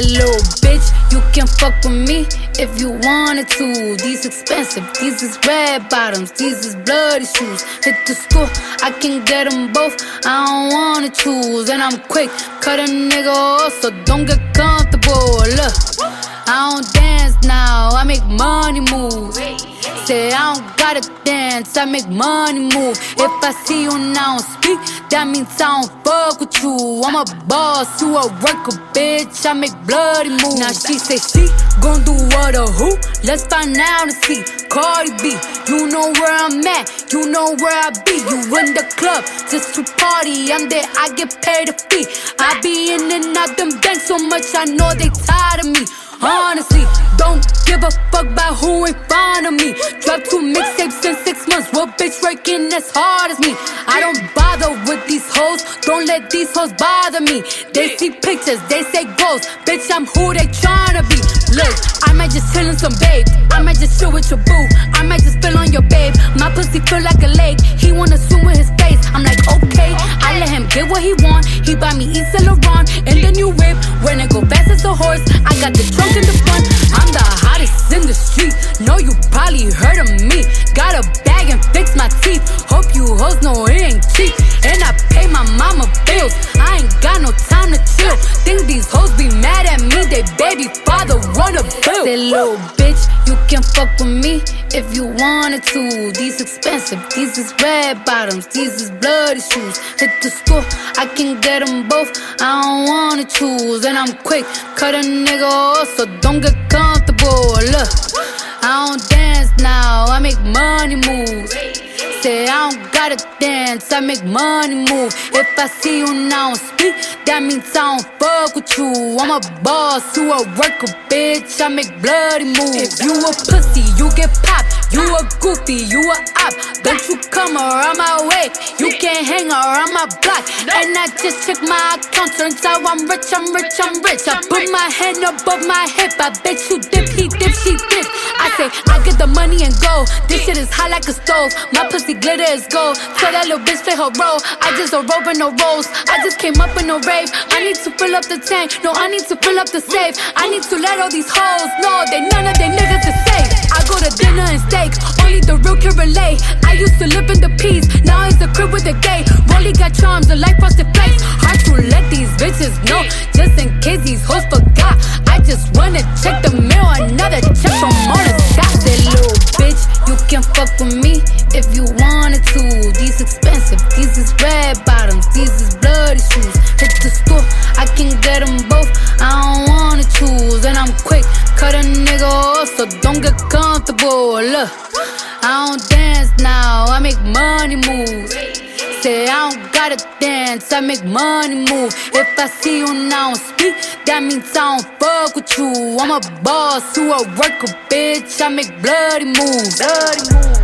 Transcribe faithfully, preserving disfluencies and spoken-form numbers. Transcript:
Say, little bitch, you can fuck with me if you wanted to. These expensive, these is red bottoms, these is bloody shoes. Hit the school, I can get them both, I don't wanna choose. And I'm quick, cut a nigga off, so don't get comfortable. Look, I don't dance now, I make money move. Say I don't gotta dance, I make money move. If I see you now speak, that means I don't fuck with you. I'm a boss, you a worker, bitch, I make bloody moves. Now she say she gon' do what or who? Let's find out and see. Cardi B, you know where I'm at, you know where I be. You in the club just to party, I'm there, I get paid a fee. I be in and out them banks so much, I know they tired of me. Honestly, don't give a fuck about who in front of me. Drop two mixtapes in six months, what bitch working as hard as me? I don't bother with these hoes, don't let these hoes bother me. They see pictures, they say goals, bitch I'm who they tryna be. Look, I might just chill in some babe, I might just chill with your boo, I might just spill on your babe. My pussy feel like a lake, he wanna swim with his face. I'm like okay, I let him get what he want. He buy me Yves Saint Laurent in the new whip, when it go fast as a horse. I got the trunk in the front, I'm the hottest in the street. Know you probably heard of me. Got a bag and fix my teeth. Hope you hoes know it ain't cheap. And I pay my mama bills, I ain't got no time to chill. Think these hoes be mad at me, they baby father wanna bill. Say little bitch, you can fuck with me if you wanted to. These expensive, these is red bottoms, these is bloody shoes. Hit the school, I can get them both, I don't wanna choose. And I'm quick, cut a nigga off, so don't get comfortable. Look, I don't dance now, I make money moves. Say I don't gotta dance, I make money move. If I see you now speak, that means I don't fuck with you. I'm a boss, you a worker, bitch, I make bloody moves. If you a pussy, you get popped. You a goofy, you a op. Don't you come around my way, you can't hang around my block. And I just check my account, turns out I'm rich, I'm rich, I'm rich. I put my hand above my hip, I bet you dip, he dip, she dip. I say, I get the money and go, this shit is hot like a stove. My pussy glitter is gold, tell that little bitch play her role. I just a rope and no rolls, I just came up in a rave. I need to fill up the tank, no I need to fill up the safe. I need to let all these hoes know that none of they niggas is safe. I go to dinner and steak, only the real can relate. I used to live in the peas, now it's the crib with the gay. Rolly got charms, the life frosted flakes. Hard to let these bitches know, just in case these hoes forgot. I just wanna check the mail, another check from all the shots. Say little bitch, you can fuck with me if you wanted to. These expensive, these is red bottoms, these is bloody shoes. Hit the school, I can get them both, I don't wanna choose. And I'm quick, cut a nigga off, so don't get comfortable. Look, I don't dance now, I make money moves. Say I don't gotta dance, I make money move. If I see you now speak, that means I don't fuck with you. I'm a boss, you a worker, bitch, I make bloody moves. Bloody moves.